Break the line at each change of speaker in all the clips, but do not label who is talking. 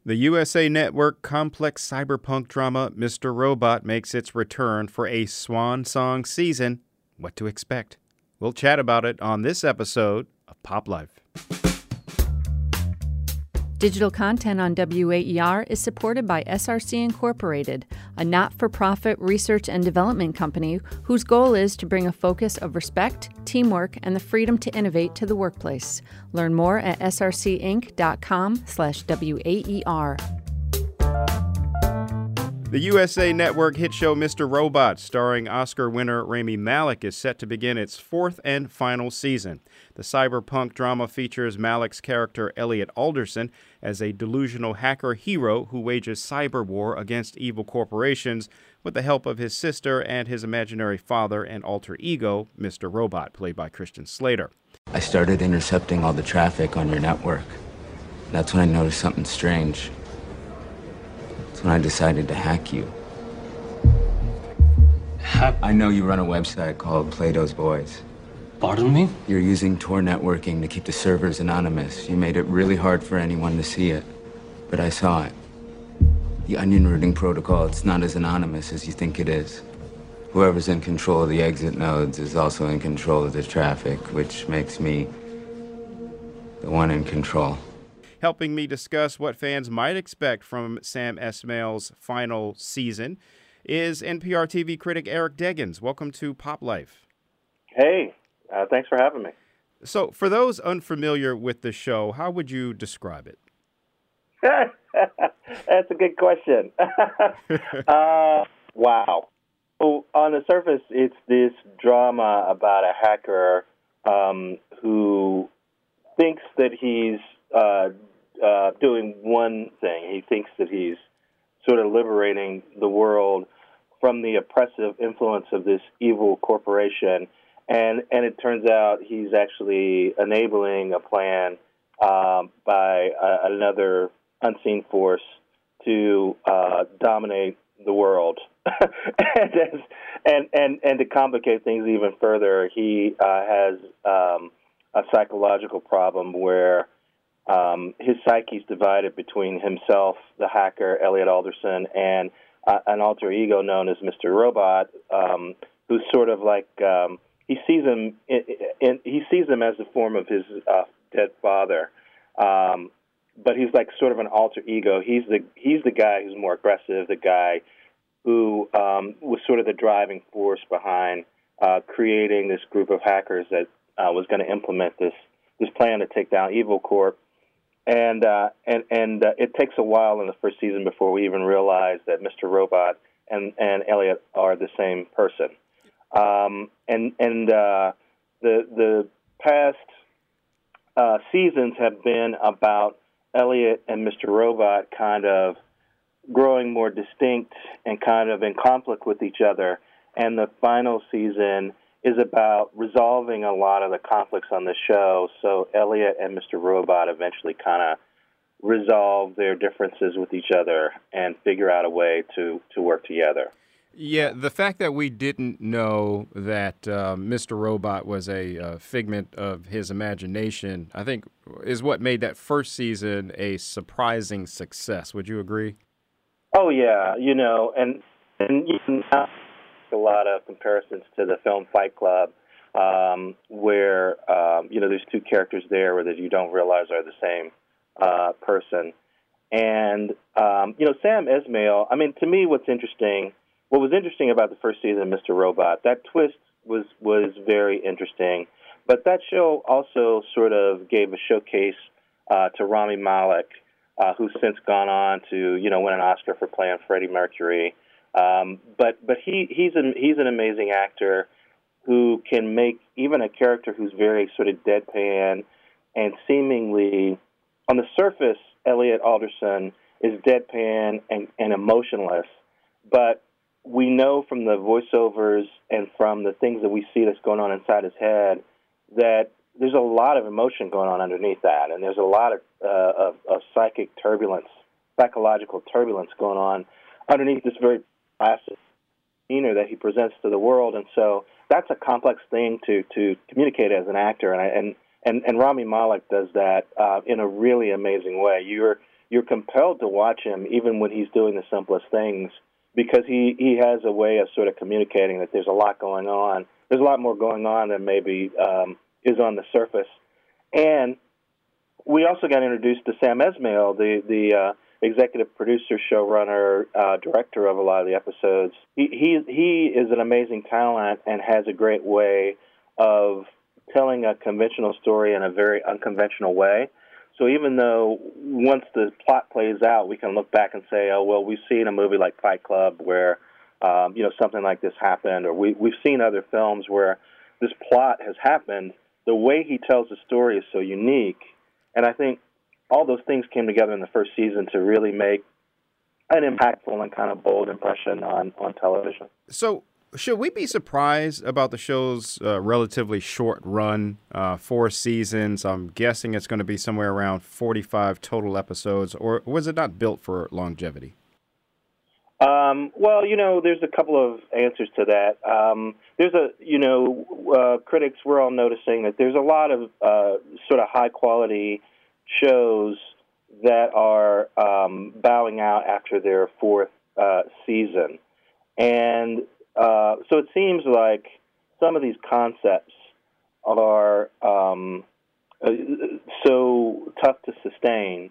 The USA Network complex cyberpunk drama Mr. Robot makes its return for a swan song season. What to expect? We'll chat about it on this episode of Pop Life.
Digital content on WAER is supported by SRC Incorporated, a not-for-profit research and development company whose goal is to bring a focus of respect, teamwork, and the freedom to innovate to the workplace. Learn more at srcinc.com/WAER.
The USA Network hit show Mr. Robot, starring Oscar winner Rami Malek, is set to begin its fourth and final season. The cyberpunk drama features Malek's character Elliot Alderson as a delusional hacker hero who wages cyber war against evil corporations with the help of his sister and his imaginary father and alter ego, Mr. Robot, played by Christian Slater.
I started intercepting all the traffic on your network. That's when I noticed something strange. That's when I decided to hack you. I know you run a website called Plato's Boys.
Pardon me?
You're using Tor networking to keep the servers anonymous. You made it really hard for anyone to see it, but I saw it. The onion routing protocol, it's not as anonymous as you think it is. Whoever's in control of the exit nodes is also in control of the traffic, which makes me the one in control.
Helping me discuss what fans might expect from Sam Esmail's final season is NPR TV critic Eric Deggans. Welcome to Pop Life.
Hey, thanks for having me.
So, for those unfamiliar with the show, how would you describe it?
That's a good question. Wow. Well, on the surface, it's this drama about a hacker who thinks that he's doing one thing. He thinks that he's sort of liberating the world from the oppressive influence of this evil corporation, and it turns out he's actually enabling a plan by another unseen force to dominate the world. and to complicate things even further, he has a psychological problem where his psyche's divided between himself, the hacker, Elliot Alderson, and an alter ego known as Mr. Robot, who's sort of like he sees him as the form of his dead father, but he's like sort of an alter ego. He's the guy who's more aggressive, the guy who was sort of the driving force behind creating this group of hackers that was going to implement this plan to take down Evil Corp. And it takes a while in the first season before we even realize that Mr. Robot and Elliot are the same person. The past seasons have been about Elliot and Mr. Robot kind of growing more distinct and kind of in conflict with each other. And the final season is about resolving a lot of the conflicts on the show. So Elliot and Mr. Robot eventually kind of resolve their differences with each other and figure out a way to work together.
Yeah, the fact that we didn't know that Mr. Robot was a figment of his imagination, I think, is what made that first season a surprising success. Would you agree?
Oh, yeah. And you can have a lot of comparisons to the film Fight Club, where, there's two characters there where that you don't realize are the same person. And, Sam Esmail, to me, what was interesting about the first season of Mr. Robot, that twist was very interesting. But that show also sort of gave a showcase to Rami Malek, who's since gone on to, win an Oscar for playing Freddie Mercury. But he's an amazing actor who can make even a character who's very sort of deadpan and seemingly, on the surface, Elliot Alderson is deadpan and emotionless. But we know from the voiceovers and from the things that we see that's going on inside his head that there's a lot of emotion going on underneath that, and there's a lot of psychological turbulence going on underneath this very placid demeanor that he presents to the world. And so that's a complex thing to communicate as an actor, and Rami Malek does that in a really amazing way. you're compelled to watch him even when he's doing the simplest things, because he has a way of sort of communicating that there's a lot going on. There's a lot more going on than maybe is on the surface. And we also got introduced to Sam Esmail, the executive producer, showrunner, director of a lot of the episodes. He is an amazing talent and has a great way of telling a conventional story in a very unconventional way. So even though once the plot plays out, we can look back and say, oh, well, we've seen a movie like Fight Club where, something like this happened, or we've seen other films where this plot has happened. The way he tells the story is so unique. And I think all those things came together in the first season to really make an impactful and kind of bold impression on television.
So should we be surprised about the show's relatively short run, 4 seasons? I'm guessing it's going to be somewhere around 45 total episodes, or was it not built for longevity?
Well, there's a couple of answers to that. Critics, we're all noticing that there's a lot of sort of high-quality shows that are bowing out after their 4th season. And so it seems like some of these concepts are so tough to sustain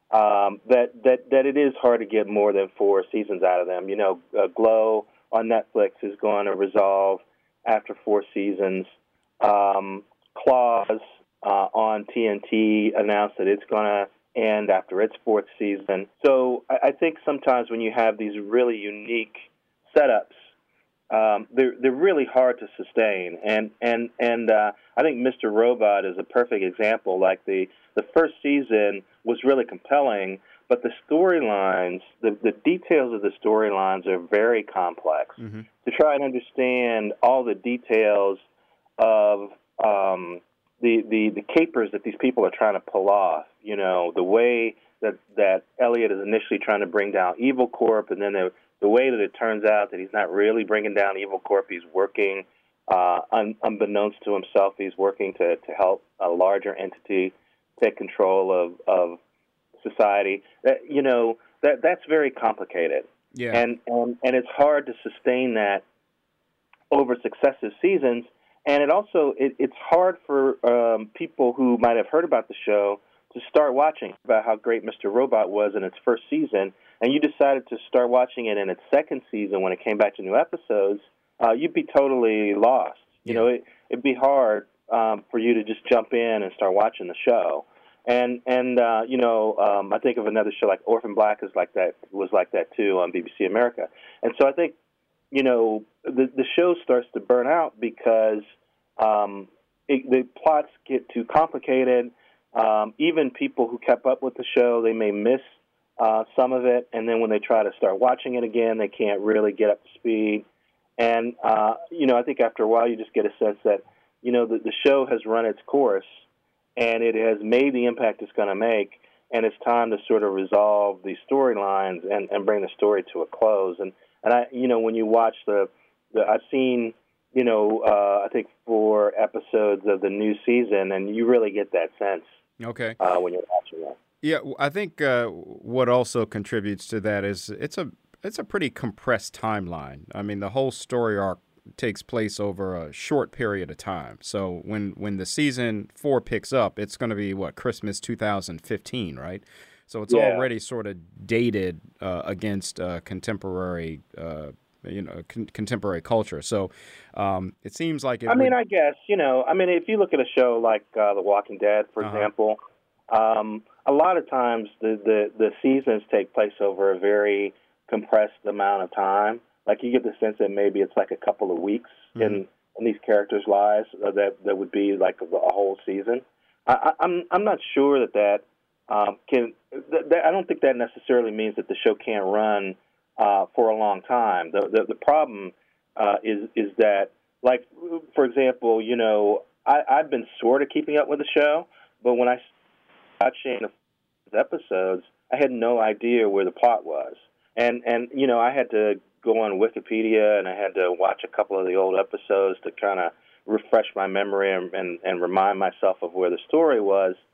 that it is hard to get more than 4 seasons out of them. Glow on Netflix is going to resolve after 4 seasons. Claws on TNT announced that it's going to end after its 4th season. So I think sometimes when you have these really unique setups, they're really hard to sustain, and I think Mr. Robot is a perfect example. Like the first season was really compelling, but the storylines, the details of the storylines are very complex. Mm-hmm. To try and understand all the details of the capers that these people are trying to pull off, the way that Elliot is initially trying to bring down Evil Corp, and then the way that it turns out that he's not really bringing down Evil Corp, he's working, unbeknownst to himself, he's working to help a larger entity take control of society. That's very complicated.
Yeah.
And it's hard to sustain that over successive seasons. And it's hard for people who might have heard about the show to start watching about how great Mr. Robot was in its first season, and you decided to start watching it in its second season when it came back to new episodes, you'd be totally lost.
Yeah.
It'd be hard for you to just jump in and start watching the show. And I think of another show like Orphan Black was like that too on BBC America. And so I think, the show starts to burn out because the plots get too complicated. Even people who kept up with the show, they may miss some of it, and then when they try to start watching it again, they can't really get up to speed. And, I think after a while you just get a sense that, the show has run its course, and it has made the impact it's going to make, and it's time to sort of resolve these storylines and bring the story to a close. And I, when you watch I've seen, I think 4 episodes of the new season, and you really get that sense.
Okay.
When you're watching that.
Yeah, I think what also contributes to that is it's a pretty compressed timeline. I mean, the whole story arc takes place over a short period of time. So when the season 4 picks up, it's going to be Christmas 2015, right? So it's already sort of dated against contemporary contemporary culture. So it seems like it
I guess, if you look at a show like The Walking Dead, for example, a lot of times the seasons take place over a very compressed amount of time. Like you get the sense that maybe it's like a couple of weeks in these characters' lives that would be like a whole season. I'm not sure that can. I don't think that necessarily means that the show can't run for a long time. The problem is that, like, for example, I've been sort of keeping up with the show, but when I started watching the episodes, I had no idea where the plot was, and I had to go on Wikipedia and I had to watch a couple of the old episodes to kind of refresh my memory and remind myself of where the story was.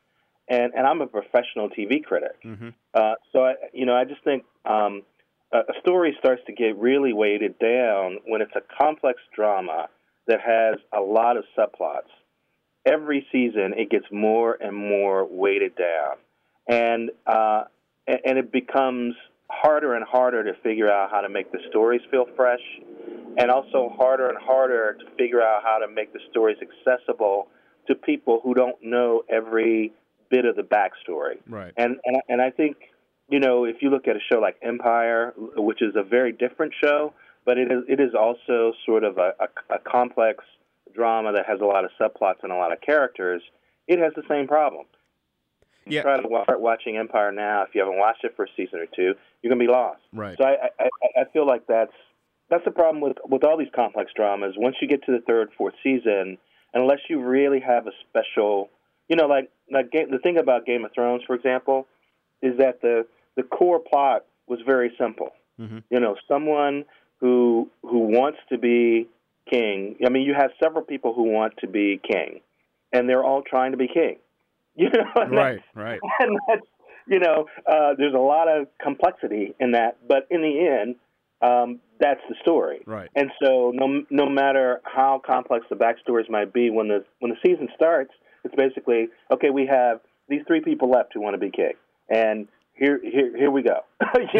and I'm a professional TV critic.
Mm-hmm.
So I just think a story starts to get really weighted down when it's a complex drama that has a lot of subplots. Every season, it gets more and more weighted down, and it becomes harder and harder to figure out how to make the stories feel fresh, and also harder and harder to figure out how to make the stories accessible to people who don't know every bit of the backstory.
Right.
And I think, if you look at a show like Empire, which is a very different show, but it is also sort of a complex drama that has a lot of subplots and a lot of characters, it has the same problem.
Yeah.
Try to start watching Empire now. If you haven't watched it for a season or two, you're going to be lost.
Right.
So I feel like that's the problem with all these complex dramas. Once you get to the third, fourth season, unless you really have a special, the thing about Game of Thrones, for example, is that the core plot was very simple.
Mm-hmm.
Someone who wants to be king. I mean, you have several people who want to be king, and they're all trying to be king.
Right.
And that's, there's a lot of complexity in that, but in the end, that's the story.
Right.
And so no matter how complex the backstories might be, when the season starts, it's basically, okay, we have these three people left who want to be king, and here we go.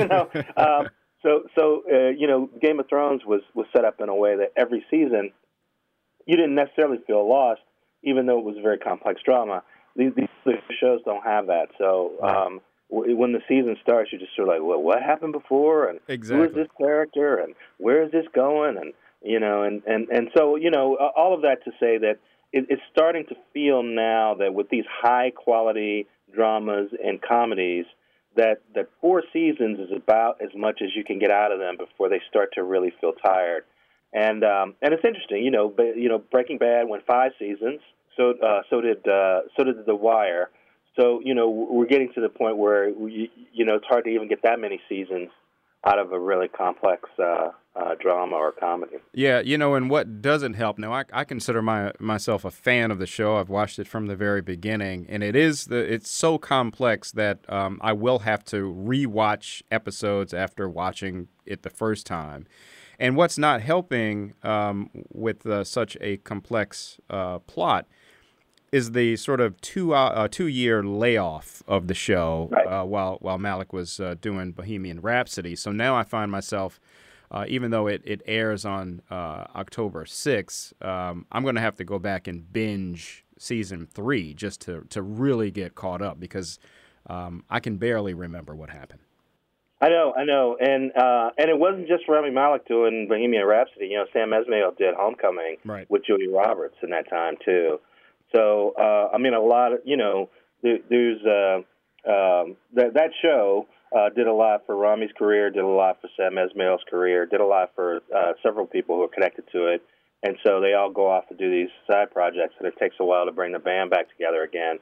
So Game of Thrones was set up in a way that every season you didn't necessarily feel lost, even though it was a very complex drama. These shows don't have that. So when the season starts, you're just sort of like, well, what happened before? And
exactly.
Who is this character? And where is this going? And so all of that to say that it's starting to feel now that with these high quality dramas and comedies, that 4 seasons is about as much as you can get out of them before they start to really feel tired. And it's interesting, Breaking Bad went 5 seasons. So did The Wire. So we're getting to the point where it's hard to even get that many seasons out of a really complex drama or comedy.
Yeah, and what doesn't help now, I consider myself a fan of the show. I've watched it from the very beginning, and it's so complex that I will have to rewatch episodes after watching it the first time. And what's not helping with such a complex plot is the sort of 2-year layoff of the show, right, while Malick was doing Bohemian Rhapsody. So now I find myself, even though it airs on October 6th, I'm going to have to go back and binge season 3 just to really get caught up, because I can barely remember what happened.
I know, and it wasn't just Rami Malek doing Bohemian Rhapsody. Sam Esmail did Homecoming,
right,
with Julia Roberts in that time too. So a lot of there's that show did a lot for Rami's career, did a lot for Sam Esmail's career, did a lot for several people who are connected to it, and so they all go off to do these side projects, and it takes a while to bring the band back together again.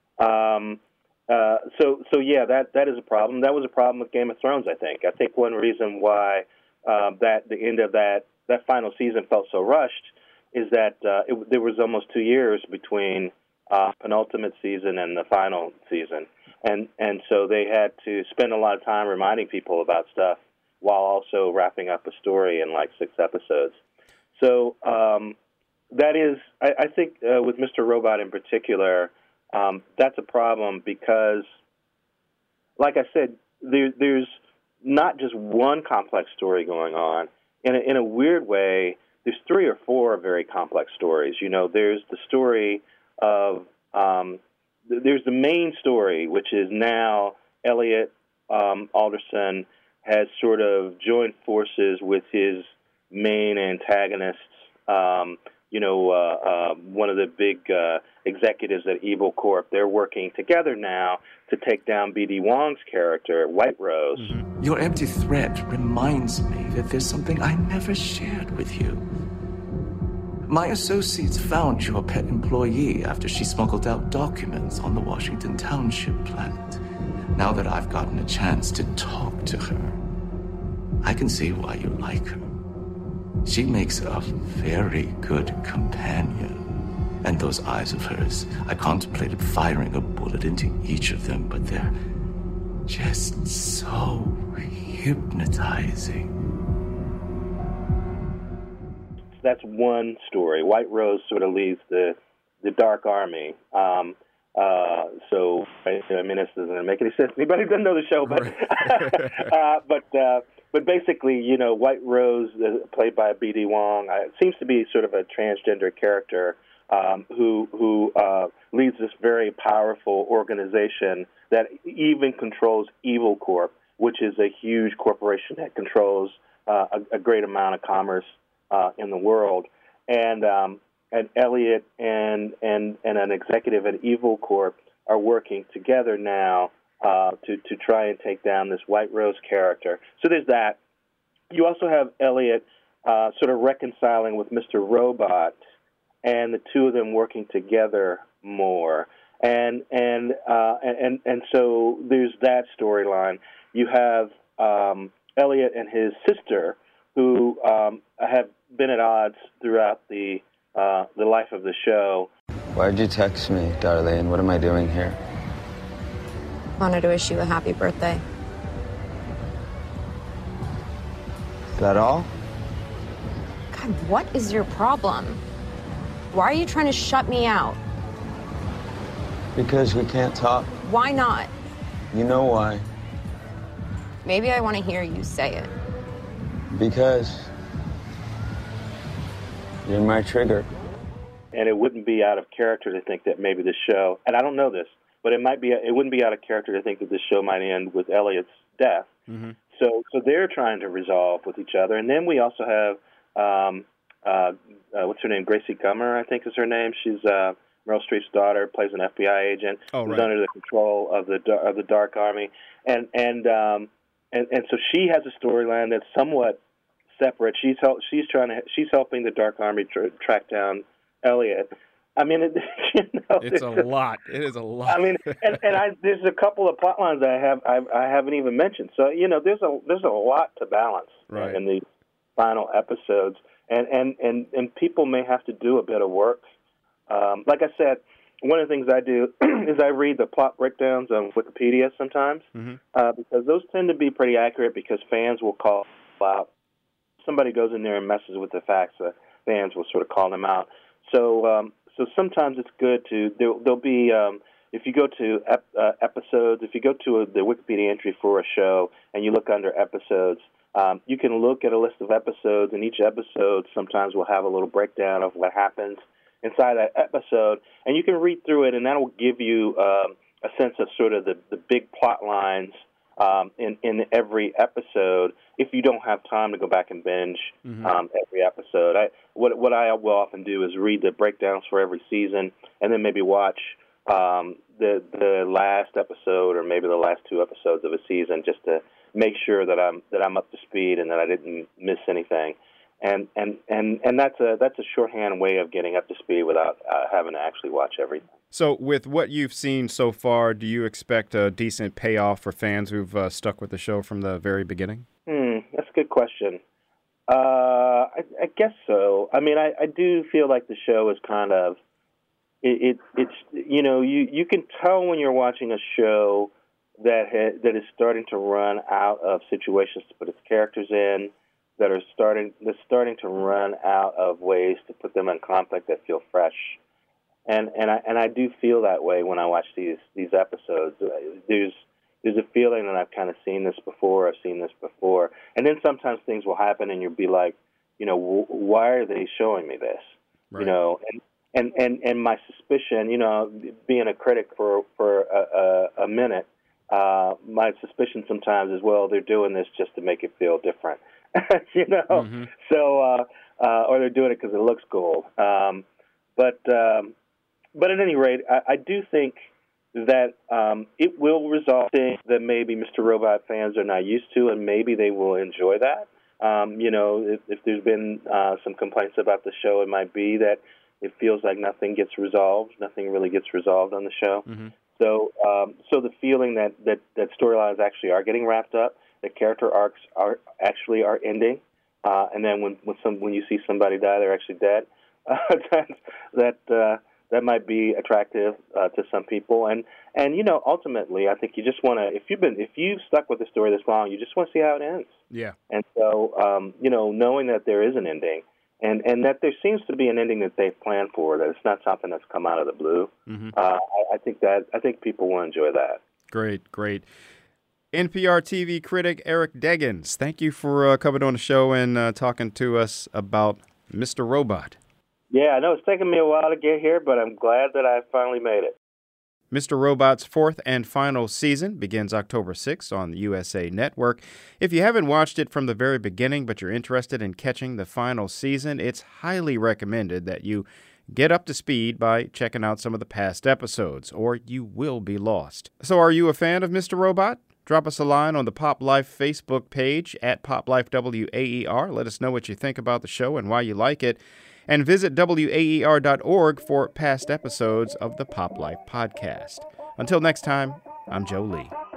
So yeah, that is a problem. That was a problem with Game of Thrones, I think. I think one reason why that the end of that final season felt so rushed is that there was almost 2 years between penultimate season and the final season, and so they had to spend a lot of time reminding people about stuff while also wrapping up a story in like 6 episodes. So that is, I think, with Mr. Robot in particular. That's a problem because, like I said, there's not just one complex story going on. In a weird way, there's 3 or 4 very complex stories. There's the story of there's the main story, which is now Elliot Alderson has sort of joined forces with his main antagonists. One of the big executives at Evil Corp, they're working together now to take down B.D. Wong's character, White Rose.
Mm-hmm. Your empty threat reminds me that there's something I never shared with you. My associates found your pet employee after she smuggled out documents on the Washington Township plant. Now that I've gotten a chance to talk to her, I can see why you like her. She makes a very good companion. And those eyes of hers, I contemplated firing a bullet into each of them, but they're just so hypnotizing.
That's one story. White Rose sort of leads the Dark Army. So I mean, this doesn't make any sense. Anybody who doesn't know the show, but but basically, you know, White Rose, played by B.D. Wong, seems to be sort of a transgender character who leads this very powerful organization that even controls Evil Corp, which is a huge corporation that controls a great amount of commerce in the world. And Elliot and an executive at Evil Corp are working together now to try and take down this White Rose character. So there's that. You also have Elliot sort of reconciling with Mr. Robot, and the two of them working together more. And so there's that storyline. You have Elliot and his sister, who have been at odds throughout the life of the show.
Why'd you text me, Darlene? What am I doing here?
Wanted to wish you a happy birthday.
Is that all?
God, what is your problem? Why are you trying to shut me out?
Because we can't talk.
Why not?
You know why.
Maybe I want to hear you say it.
Because you're my trigger.
And it wouldn't be out of character to think that maybe the show, and I don't know this, but it wouldn't be out of character to think that this show might end with Elliot's death. Mm-hmm. So they're trying to resolve with each other. And then we also have, what's her name? Gracie Gummer, I think is her name. She's Meryl Streep's daughter, plays an FBI agent who's under the control of the Dark Army. And so she has a storyline that's somewhat separate. She's helping the Dark Army track down Elliot. I mean,
it's a lot. It is a lot.
I mean, there's a couple of plot lines I haven't even mentioned. So there's a lot to balance in these final episodes, and people may have to do a bit of work. Like I said, one of the things I do is I read the plot breakdowns on Wikipedia sometimes, because those tend to be pretty accurate, because fans will call out. Somebody goes in there and messes with the facts, fans will sort of call them out. So sometimes it's good to, there'll be, if you go to episodes, if you go to the Wikipedia entry for a show and you look under episodes, you can look at a list of episodes, and each episode sometimes will have a little breakdown of what happens inside that episode, and you can read through it, and that will give you a sense of sort of the big plot lines in every episode, if you don't have time to go back and binge every episode. What I will often do is read the breakdowns for every season, and then maybe watch the last episode or maybe the last two episodes of a season, just to make sure that I'm up to speed and that I didn't miss anything. And that's a shorthand way of getting up to speed without having to actually watch everything.
So with what you've seen so far, do you expect a decent payoff for fans who've stuck with the show from the very beginning?
That's a good question. I guess so. I mean, I do feel like the show is kind of, it's you can tell when you're watching a show that is starting to run out of situations to put its characters in, that's starting to run out of ways to put them in conflict that feel fresh. And I do feel that way when I watch these episodes. There's a feeling that I've kind of seen this before. And then sometimes things will happen, and you'll be like, why are they showing me this? Right. And my suspicion, being a critic for a minute, my suspicion sometimes is, well, they're doing this just to make it feel different, So, or they're doing it because it looks cool. But at any rate, I do think that it will result in that maybe Mr. Robot fans are not used to, and maybe they will enjoy that. If there's been some complaints about the show, it might be that it feels like nothing really gets resolved on the show. Mm-hmm. So the feeling that storylines actually are getting wrapped up, that character arcs are ending, and then when you see somebody die, they're actually dead. that might be attractive to some people. And ultimately, I think you just want to, if you've stuck with the story this long, you just want to see how it ends.
Yeah.
And so, knowing that there is an ending, and that there seems to be an ending that they've planned for, that it's not something that's come out of the blue.
Mm-hmm.
I think people will enjoy that.
Great. NPR TV critic Eric Deggans, thank you for coming on the show and talking to us about Mr. Robot.
Yeah, I know it's taken me a while to get here, but I'm glad that I finally made it.
Mr. Robot's fourth and final season begins October 6th on the USA Network. If you haven't watched it from the very beginning, but you're interested in catching the final season, it's highly recommended that you get up to speed by checking out some of the past episodes, or you will be lost. So are you a fan of Mr. Robot? Drop us a line on the Pop Life Facebook page at PopLifeWAER. Let us know what you think about the show and why you like it. And visit WAER.org for past episodes of the Pop Life podcast. Until next time, I'm Joe Lee.